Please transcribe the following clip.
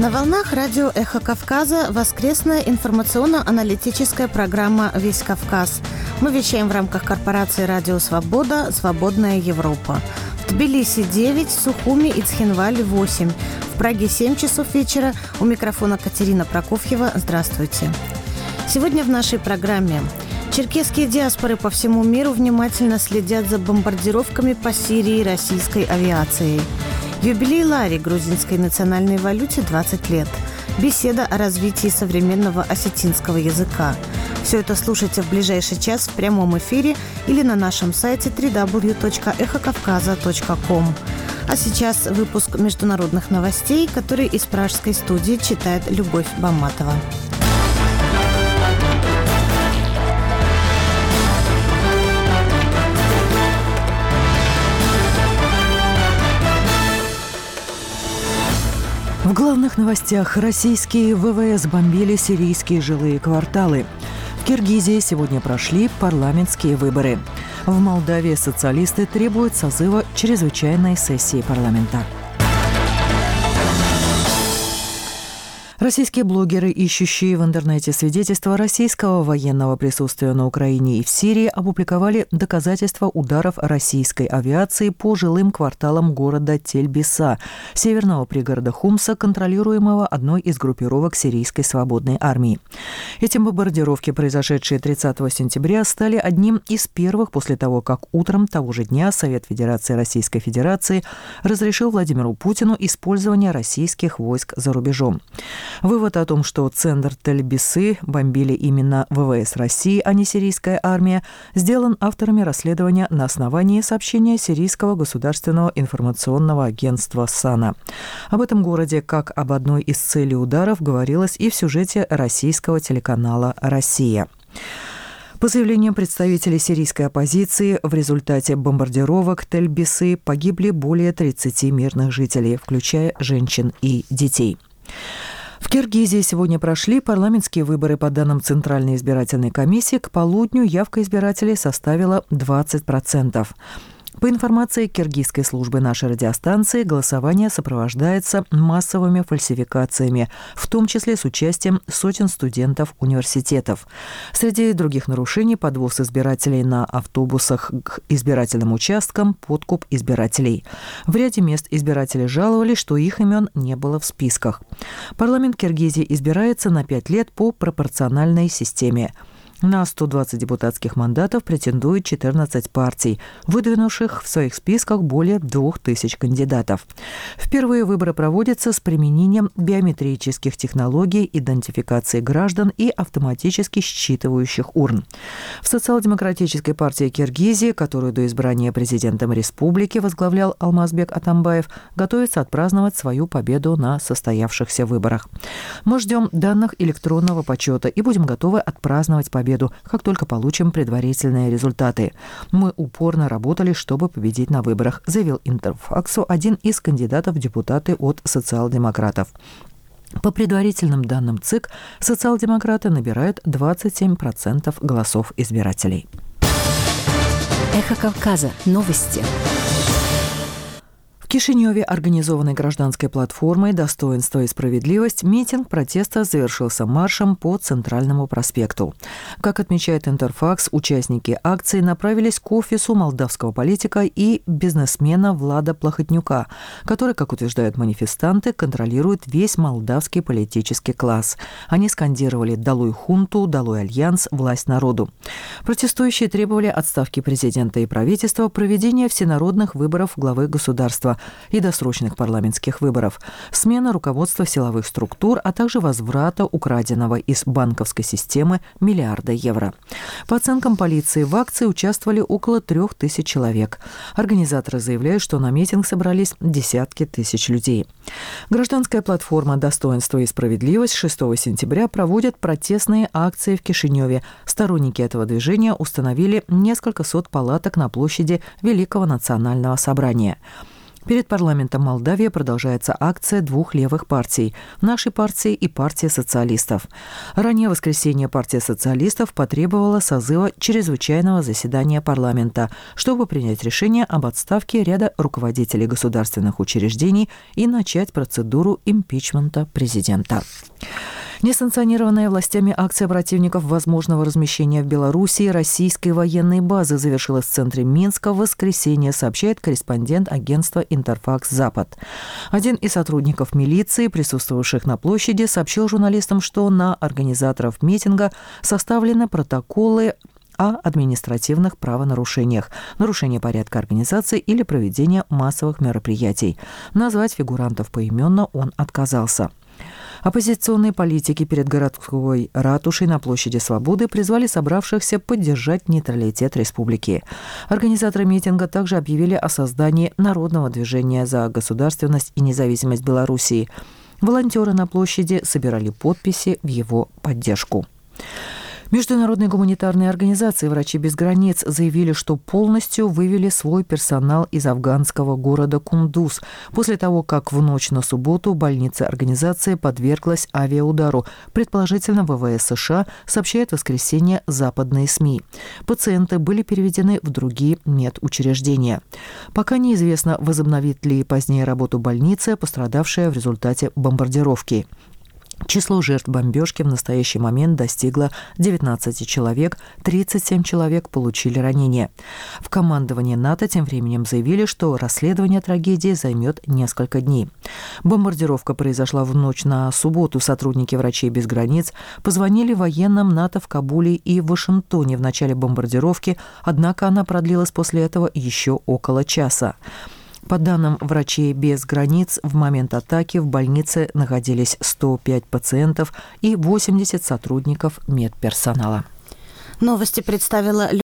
На волнах радио «Эхо Кавказа» воскресная информационно-аналитическая программа «Весь Кавказ». Мы вещаем в рамках корпорации «Радио Свобода. Свободная Европа». В Тбилиси 9, Сухуми и Цхинвале 8. В Праге 7 часов вечера. У микрофона Катерина Прокофьева. Здравствуйте. Сегодня в нашей программе. Черкесские диаспоры по всему миру внимательно следят за бомбардировками по Сирии российской авиацией. Юбилей лари, грузинской национальной валюте, 20 лет. Беседа о развитии современного осетинского языка. Все это слушайте в ближайший час в прямом эфире или на нашем сайте www.эхокавказа.ком. А сейчас выпуск международных новостей, который из пражской студии читает Любовь Баматова. В главных новостях: российские ВВС бомбили сирийские жилые кварталы. В Киргизии сегодня прошли парламентские выборы. В Молдавии социалисты требуют созыва чрезвычайной сессии парламента. Российские блогеры, ищущие в интернете свидетельства российского военного присутствия на Украине и в Сирии, опубликовали доказательства ударов российской авиации по жилым кварталам города Тель-Биса, северного пригорода Хумса, контролируемого одной из группировок сирийской свободной армии. Эти бомбардировки, произошедшие 30 сентября, стали одним из первых после того, как утром того же дня Совет Федерации Российской Федерации разрешил Владимиру Путину использование российских войск за рубежом. Вывод о том, что центр Тель-Бисы бомбили именно ВВС России, а не сирийская армия, сделан авторами расследования на основании сообщения Сирийского государственного информационного агентства САНА. Об этом городе, как об одной из целей ударов, говорилось и в сюжете российского телеканала «Россия». По заявлениям представителей сирийской оппозиции, в результате бомбардировок Тель-Бисы погибли более 30 мирных жителей, включая женщин и детей. В Киргизии сегодня прошли парламентские выборы. По данным Центральной избирательной комиссии, к полудню явка избирателей составила 20%. По информации киргизской службы нашей радиостанции, голосование сопровождается массовыми фальсификациями, в том числе с участием сотен студентов университетов. Среди других нарушений: подвоз избирателей на автобусах к избирательным участкам, подкуп избирателей. В ряде мест избиратели жаловались, что их имен не было в списках. Парламент Киргизии избирается на 5 лет по пропорциональной системе. На 120 депутатских мандатов претендует 14 партий, выдвинувших в своих списках более 2000 кандидатов. Впервые выборы проводятся с применением биометрических технологий идентификации граждан и автоматически считывающих урн. В Социал-демократической партии Киргизии, которую до избрания президентом республики возглавлял Алмазбек Атамбаев, готовится отпраздновать свою победу на состоявшихся выборах. Мы ждем данных электронного подсчета и будем готовы отпраздновать победу, как только получим предварительные результаты. Мы упорно работали, чтобы победить на выборах, заявил Интерфаксу один из кандидатов в депутаты от социал-демократов. По предварительным данным ЦИК, социал-демократы набирают 27% голосов избирателей. Эхо Кавказа. Новости. В Кишиневе, организованной гражданской платформой «Достоинство и справедливость», митинг протеста завершился маршем по Центральному проспекту. Как отмечает Интерфакс, участники акции направились к офису молдавского политика и бизнесмена Влада Плохотнюка, который, как утверждают манифестанты, контролирует весь молдавский политический класс. Они скандировали «Долой хунту», «Долой альянс», «Власть народу». Протестующие требовали отставки президента и правительства, проведения всенародных выборов главы государства и досрочных парламентских выборов, смена руководства силовых структур, а также возврата украденного из банковской системы миллиарда евро. По оценкам полиции, в акции участвовали около 3000 человек. Организаторы заявляют, что на митинг собрались десятки тысяч людей. Гражданская платформа «Достоинство и справедливость» 6 сентября проводит протестные акции в Кишиневе. Сторонники этого движения установили несколько сот палаток на площади Великого национального собрания. Перед парламентом Молдавии продолжается акция двух левых партий – нашей партии и партии социалистов. Ранее в воскресенье партия социалистов потребовала созыва чрезвычайного заседания парламента, чтобы принять решение об отставке ряда руководителей государственных учреждений и начать процедуру импичмента президента. Несанкционированная властями акция противников возможного размещения в Белоруссии российской военной базы завершилась в центре Минска в воскресенье, сообщает корреспондент агентства «Интерфакс-Запад». Один из сотрудников милиции, присутствовавших на площади, сообщил журналистам, что на организаторов митинга составлены протоколы о административных правонарушениях, нарушении порядка организации или проведения массовых мероприятий. Назвать фигурантов поименно он отказался. Оппозиционные политики перед городской ратушей на площади Свободы призвали собравшихся поддержать нейтралитет республики. Организаторы митинга также объявили о создании народного движения за государственность и независимость Белоруссии. Волонтеры на площади собирали подписи в его поддержку. Международные гуманитарные организации «Врачи без границ» заявили, что полностью вывели свой персонал из афганского города Кундуз после того, как в ночь на субботу больница организации подверглась авиаудару, предположительно ВВС США, сообщает в воскресенье западные СМИ. Пациенты были переведены в другие медучреждения. Пока неизвестно, возобновит ли позднее работу больницы, пострадавшая в результате бомбардировки. Число жертв бомбежки в настоящий момент достигло 19 человек, 37 человек получили ранения. В командовании НАТО тем временем заявили, что расследование трагедии займет несколько дней. Бомбардировка произошла в ночь на субботу. Сотрудники «Врачей без границ» позвонили военным НАТО в Кабуле и Вашингтоне в начале бомбардировки, однако она продлилась после этого еще около часа. По данным «Врачей без границ», в момент атаки в больнице находились 105 пациентов и 80 сотрудников медперсонала. Новости представила